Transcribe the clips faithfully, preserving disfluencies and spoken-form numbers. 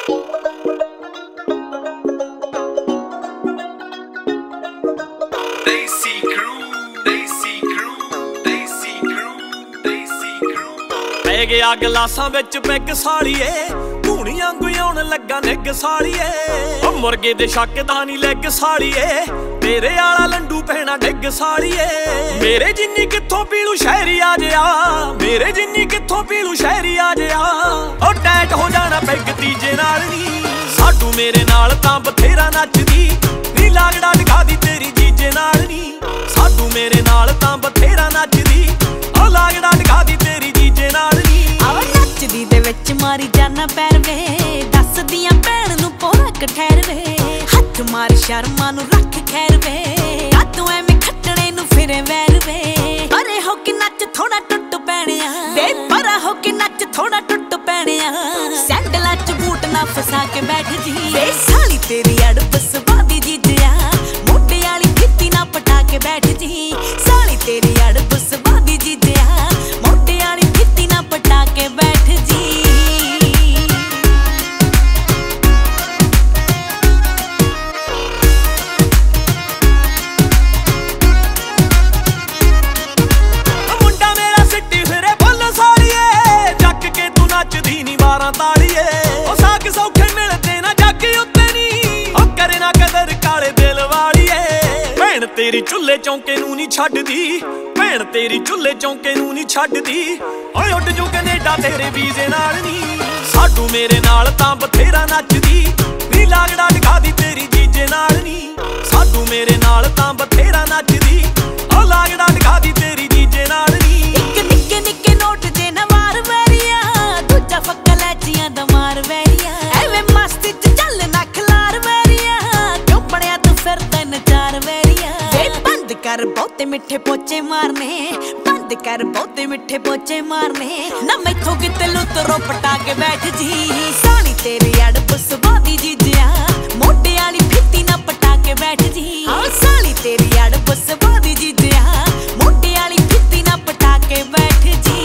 ਪੈ ਗਿਆ ਗਲਾਸਾਂ ਵਿੱਚ ਪੈਗ ਸਾਲੀਏ, ਧੂਣੀਆਂ ਗੁਆਉਣ ਲੱਗਾ ਨਿੱਗ ਸਾਲੀਏ। ਓ ਮੁਰਗੇ ਦੇ ਸ਼ੱਕ ਦਾ ਨੀ ਲੈਗ ਸਾਲੀਏ, ਤੇਰੇ ਆਲਾ ਲੰਡੂ ਪੈਣਾ ਡਿੱਗ ਸਾਲੀਏ। ਮੇਰੇ ਜਿੰਨੀ ਕਿੱਥੋਂ ਪੀਲੂ ਸ਼ਹਿਰੀ ਆ ਜਿਆ, ਮੇਰੇ ਜਿੰਨੀ ਕਿੱਥੋਂ ਪੀਲੂ ਸ਼ਹਿਰੀ ਆ ਜਿਆ। ਓ ਟੈਟ ਹੋ ਜਾਣਾ ਪੈਗ ਤੀਜੇ ਨਾਲ ਨੀ, ਸਾਡੂ ਮੇਰੇ ਨਾਲ ਤਾਂ ਬਥੇਰਾ ਨੱਚਦੀ ਨੀ। ਲਾਗੜਾ ਦਿਖਾਦੀ ਤੇਰੀ ਜੀਜੇ ਨਾਲ ਨੀ, ਸਾਡੂ ਮੇਰੇ ਨਾਲ ਤਾਂ ਬਥੇਰਾ ਨੱਚਦੀ। ਓ ਲਾਗੜਾ ਦਿਖਾਦੀ ਤੇਰੀ ਜੀਜੇ ਨਾਲ ਨੀ। ਆਵਾ ਨੱਚਦੀ ਦੇ ਵਿੱਚ ਮਾਰੀ ਜਾਨਾ ਪੈਰ ਵੇ, ਦੱਸਦੀਆਂ ਭੈਣ ਨੂੰ ਪੋਰਾ ਕਠੈਰ ਵੇ। ਹੱਥ ਮਾਰ ਸ਼ਰਮਾਂ ਨੂੰ ਰੱਖ ਖੈਰ ਵੇ, ਕਾਤੋਂ ਐਵੇਂ ਖੱਟਣੇ ਨੂੰ ਫਿਰੇ ਵੈਰ ਵੇ। ਪਰੇ ਹੋ ਕੇ ਨੱਚ ਥੋੜਾ ਟੁੱਟ ਪੈਣਿਆ ਵੇ, ਪਰਾ ਹੋ ਕੇ ਨੱਚ ਥੋੜਾ ਟੁੱਟ ਪੈਣਿਆ। ਸੈਂਡਲਾਂ ਚ ਬੂਟ ਨਾ ਫਸਾ ਕੇ ਬੈਠ ਜੀ ਵੇ, ਸਾਲੀ ਤੇਰੀ ਅੜਬ ਸਵਾਦੀ ਜੀਜਿਆ। ਮੋਢੇ ਵਾਲੀ ਫਿੱਤੀ ਨਾ ਪਟਾ ਕੇ ਬੈਠ ਜੀ, ਸਾਲੀ ਤੇਰੀ ਅੜਬ ਸਵਾਦੀ ਜੀਜਿਆ। ਮੋਢੇ ਵਾਲੀ ਫਿੱਤੀ ਨਾ ਪਟਾ ਕੇ ਬੈਠ ਜੀ। ਮੁੰਡਾ ਮੇਰਾ ਸਿੱਟੀ ਫਿਰੇ ਫੁੱਲ ਸਾਲੀਏ, ਚੱਕ ਕੇ ਤੂੰ ਨੱਚਦੀ ਨੀ ਮਾਰਾਂ ਤਾਲੀਏ। ਉਹ ਸਾਕ ਸੌਖੇ ਮਿਲਦੇ ਨਾ ਜੱਗ ਉੱਤੇ ਨੀ, ਉਹ ਕਰੇ ਨਾ ਕਦਰ ਕਾਲੇ ਦਿਲ ਵਾਲੀਏ। ਭੈਣ ਤੇਰੀ ਚੁੱਲ੍ਹੇ ਚੌਂਕੇ ਨੂੰ ਨੀ ਛੱਡਦੀ, ਭੈਣ ਤੇਰੀ ਚੁੱਲ੍ਹੇ ਚੌਂਕੇ ਨੂੰ ਨੀ ਛੱਡਦੀ। ਓਏ ਉੱਡ ਜੂ ਕੈਨੇਡਾ ਤੇਰੇ ਵੀਜ਼ੇ ਨਾਲ ਨੀ, ਸਾਡੂ ਮੇਰੇ ਨਾਲ ਤਾਂ ਬਥੇਰਾ ਨੱਚਦੀ ਨੀ। ਲਾਗੜਾ ਦਿਖਾਦੀ ਤੇਰੀ ਜੀਜੇ ਨਾਲ ਨੀ, ਸਾਡੂ ਮੇਰੇ ਨਾਲ ਤਾਂ ਬਥੇਰਾ ਨੱਚਦੀ। ਓ ਲਾਗੜਾ ਦਿਖਾਦੀ ਤੇਰੀ ਜੀਜੇ ਨਾਲ ਨੀ। ਇੱਕ ਨਿੱਕੇ ਨਿੱਕੇ ਨੋਟ ਜੇ ਨਾ ਮਾਰ ਵੈਰੀਆ, ਦੂਜਾ ਫੱਕਾ ਲੈਚੀਆਂ ਦਾ ਮਾਰ ਵੈਰੀਆ। ਐਵੇਂ ਮਸਤੀ ਚ ਚੱਲ ਨਾ ਖਲਾਰ ਵੈਰੀਆ, ਕਿਉਂ ਬਣਿਆ ਤੂੰ ਫਿਰ ਤਿੰਨ ਚਾਰ ਵੈਰੀਆ। ਵੇ ਬੰਦ ਕਰ ਬਹੁਤੇ ਮਿੱਠੇ ਪੋਚੇ ਮਾਰਨੇ, ਬੰਦ ਕਰ ਬਹੁਤੇ ਮਿੱਠੇ ਪੋਚੇ ਮਾਰਨੇ। ਨਾ ਮੈਥੋਂ ਕਿਤੇ ਲੁੱਤਰੋ ਪਟਾ ਕੇ ਬੈਠ ਜੀ, ਸਾਲੀ ਤੇਰੀ ਅੜਬ ਸਵਾਦੀ ਜੀਜਿਆ। ਮੋਢੇ ਵਾਲੀ ਫਿੱਤੀ ਨਾ ਪਟਾ ਕੇ ਬੈਠ ਜੀ, ਹਾਂ ਸਾਲੀ ਤੇਰੀ ਅੜਬ ਸਵਾਦੀ ਜੀਜਿਆ। ਮੋਢੇ ਵਾਲੀ ਫਿੱਤੀ ਨਾ ਪਟਾ ਕੇ ਬੈਠ ਜੀ।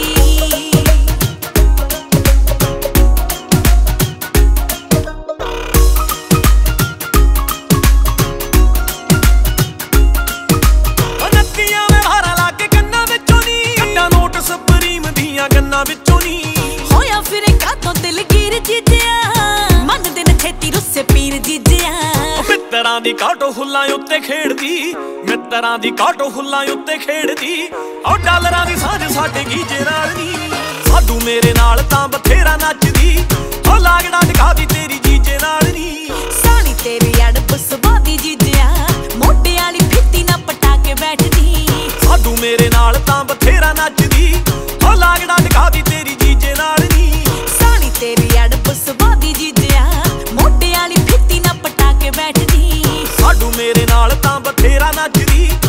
ਗੰਨਾਂ ਵਿੱਚੋਂ ਨੀ ਹੋਇਆ ਫਿਰੇ ਕਾਤੋਂ ਦਿਲਗੀਰ ਜੀਜਿਆ, ਮੰਨਦੇ ਨੇ ਛੇਤੀ ਰੁੱਸੇ ਪੀਰ ਜੀਜਿਆ। ਮਿੱਤਰਾਂ ਦੀ ਕਾਟੋ ਫੁੱਲਾਂ ਉੱਤੇ ਖੇਡਦੀ, ਮਿੱਤਰਾਂ ਦੀ ਕਾਟੋ ਫੁੱਲਾਂ ਉੱਤੇ ਖੇਡਦੀ। ਓ ਡਾਲਰਾਂ ਦੀ ਸਾਂਝ ਸਾਡੇ ਗੀਜੇ ਨਾਲ ਨੀ, ਸਾਡੂ ਮੇਰੇ ਨਾਲ ਤਾਂ ਬਥੇਰਾ ਨੱਚਦੀ। ਓ ਲਾਗੜਾ ਦਿਖਾਦੀ ਤੇਰੀ ਜੀਜੇ ਨਾਲ ਨੀ, ਸਾਲੀ ਤੇਰੀ ਅੜਬ ਸਵਾਦੀ ਜੀਜਿਆ। ਮੋਢੇ ਵਾਲੀ ਫਿੱਤੀ ਨਾ ਪਟਾ ਕੇ ਬੈਠ ਜੀ, ਸਾਡੂ ਮੇਰੇ ਨਾਲ ਤਾਂ ਬਥੇਰਾ ਨੱਚਦੀ। ਓ ਲਾਗੜਾ ਦਿਖਾਦੀ ਤੇਰੀ ਜੀਜੇ ਨਾਲ ਨੀ, ਸਾਲੀ ਤੇਰੀ ਅੜਬ ਸਵਾਦੀ ਜੀਜਿਆ। ਮੋਢੇ ਵਾਲੀ ਫਿੱਤੀ ਨਾ ਪਟਾ ਕੇ ਬੈਠ ਜੀ, ਸਾਡੂ ਮੇਰੇ ਨਾਲ ਤਾਂ ਬਥੇਰਾ ਨੱਚਦੀ।